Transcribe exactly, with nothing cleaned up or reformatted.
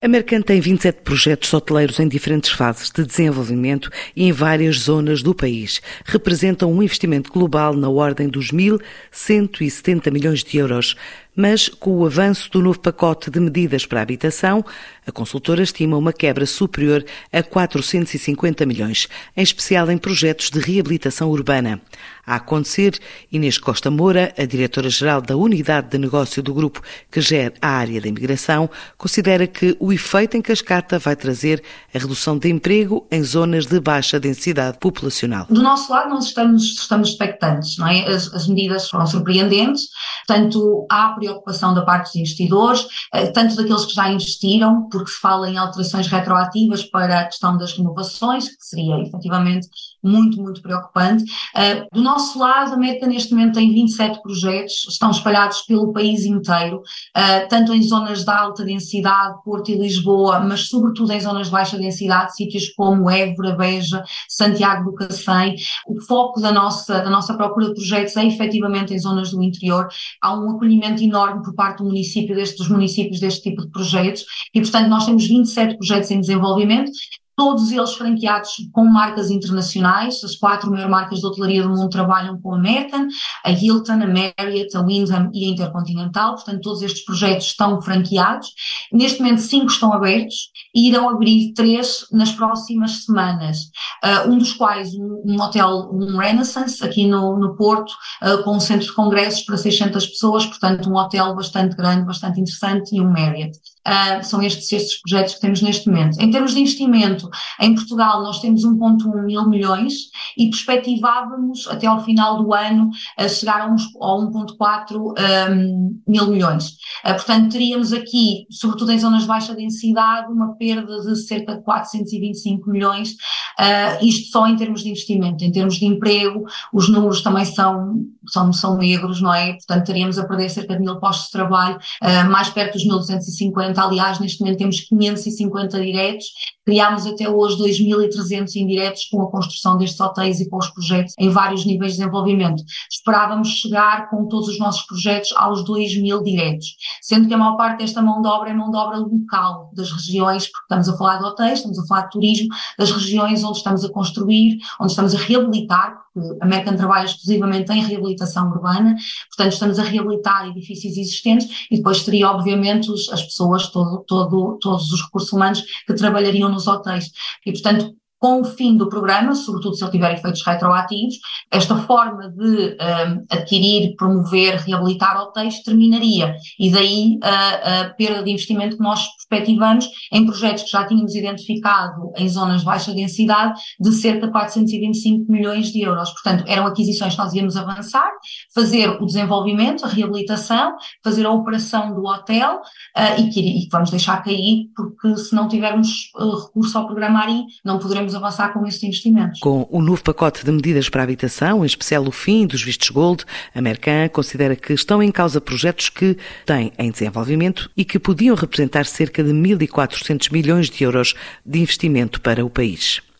A Mercant tem vinte e sete projetos hoteleiros em diferentes fases de desenvolvimento e em várias zonas do país. Representam um investimento global na ordem dos mil cento e setenta milhões de euros. Mas, com o avanço do novo pacote de medidas para a habitação, a consultora estima uma quebra superior a quatrocentos e cinquenta milhões, em especial em projetos de reabilitação urbana. A acontecer, Inês Costa Moura, a diretora-geral da Unidade de Negócio do grupo que gera a área da imigração, considera que o efeito em cascata vai trazer a redução de emprego em zonas de baixa densidade populacional. Do nosso lado, nós estamos, estamos expectantes, não é? As, as medidas foram surpreendentes, tanto há preocupação da parte dos investidores, tanto daqueles que já investiram, porque se fala em alterações retroativas para a questão das renovações, que seria efetivamente muito, muito preocupante. Do nosso lado, a Mercant neste momento tem vinte e sete projetos, estão espalhados pelo país inteiro, tanto em zonas de alta densidade, Porto e Lisboa, mas sobretudo em zonas de baixa densidade, sítios como Évora, Beja, Santiago do Cacém. O foco da nossa, da nossa procura de projetos é efetivamente em zonas do interior. Há um acolhimento enorme por parte do município, deste, dos municípios deste tipo de projetos e, portanto, nós temos vinte e sete projetos em desenvolvimento, todos eles franqueados com marcas internacionais. As quatro maiores marcas de hotelaria do mundo trabalham com a Mercant, a Hilton, a Marriott, a Wyndham e a Intercontinental, portanto todos estes projetos estão franqueados. Neste momento cinco estão abertos e irão abrir três nas próximas semanas, uh, um dos quais um, um hotel, um Renaissance, aqui no, no Porto, uh, com um centro de congressos para seiscentas pessoas, portanto um hotel bastante grande, bastante interessante, e um Marriott. Uh, são estes, estes projetos que temos neste momento. Em termos de investimento, em Portugal nós temos um vírgula um mil milhões e perspectivávamos até ao final do ano a chegar a, uns, a um vírgula quatro um, mil milhões. Uh, portanto, teríamos aqui, sobretudo em zonas de baixa densidade, uma perda de cerca de quatrocentos e vinte e cinco milhões, uh, isto só em termos de investimento. Em termos de emprego, os números também são, são, são negros, não é? Portanto, teríamos a perder cerca de mil postos de trabalho, uh, mais perto dos mil duzentos e cinquenta. Aliás, neste momento temos quinhentos e cinquenta diretos, criámos até hoje dois mil e trezentos indiretos com a construção destes hotéis e com os projetos em vários níveis de desenvolvimento. Esperávamos chegar com todos os nossos projetos aos dois mil diretos, sendo que a maior parte desta mão de obra é mão de obra local das regiões, porque estamos a falar de hotéis, estamos a falar de turismo, das regiões onde estamos a construir, onde estamos a reabilitar, porque a Mercant trabalha exclusivamente em reabilitação urbana, portanto estamos a reabilitar edifícios existentes e depois teria obviamente os, as pessoas, todo, todo, todos os recursos humanos que trabalhariam nos hotéis. E, portanto, com o fim do programa, sobretudo se ele tiver efeitos retroativos, esta forma de um, adquirir, promover, reabilitar hotéis terminaria. E daí a, a perda de investimento que nós perspectivamos em projetos que já tínhamos identificado em zonas de baixa densidade de cerca de quatrocentos e vinte e cinco milhões de euros. Portanto, eram aquisições que nós íamos avançar, fazer o desenvolvimento, a reabilitação, fazer a operação do hotel uh, e, que, e que vamos deixar cair, porque se não tivermos uh, recurso ao programa ARI, não poderemos avançar com esses investimentos. Com o novo pacote de medidas para a habitação, em especial o fim dos vistos gold, a Mercant considera que estão em causa projetos que têm em desenvolvimento e que podiam representar cerca de mil e quatrocentos milhões de euros de investimento para o país.